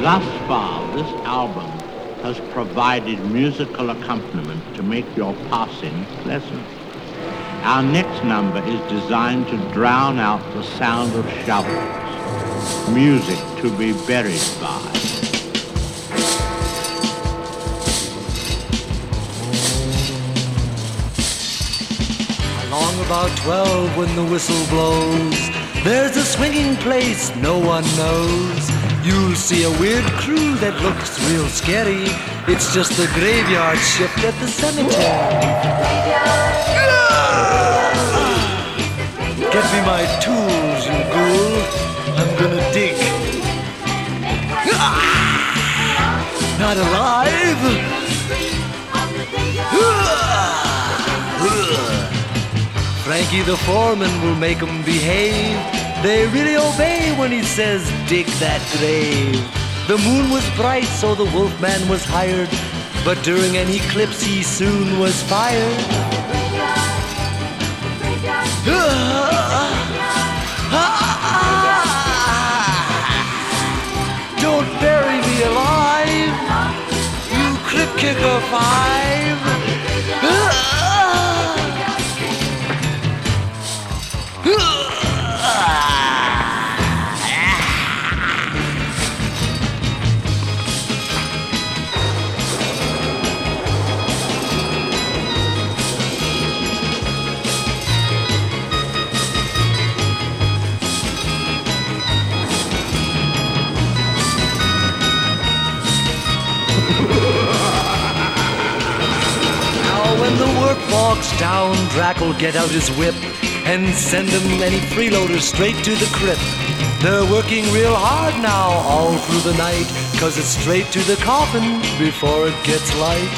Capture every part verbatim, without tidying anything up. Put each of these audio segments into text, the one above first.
Thus far, this album has provided musical accompaniment to make your passing pleasant. Our next number is designed to drown out the sound of shouts, music to be buried by. Along about twelve when the whistle blows, there's a swinging place no one knows. You'll see a weird crew that looks real scary. It's just the graveyard shift at the cemetery. Get me my tools, you ghoul. I'm gonna dig. Not alive. Frankie the foreman will make 'em behave. They really obey when he says, dig that grave. The moon was bright, so the wolfman was hired, but during an eclipse he soon was fired. Don't bury me alive, you Crypt Kicker Five. When the work walks down, Drac will get out his whip and send them any freeloaders straight to the crypt. They're working real hard now all through the night, 'cause it's straight to the coffin before it gets light.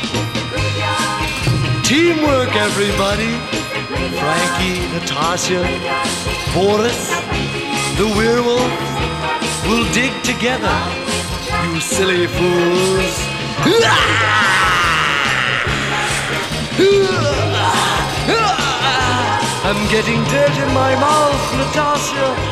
Teamwork, everybody. Frankie, Natasha, Boris, the werewolf will dig together, you silly fools. I'm getting dirt in my mouth, Natasha.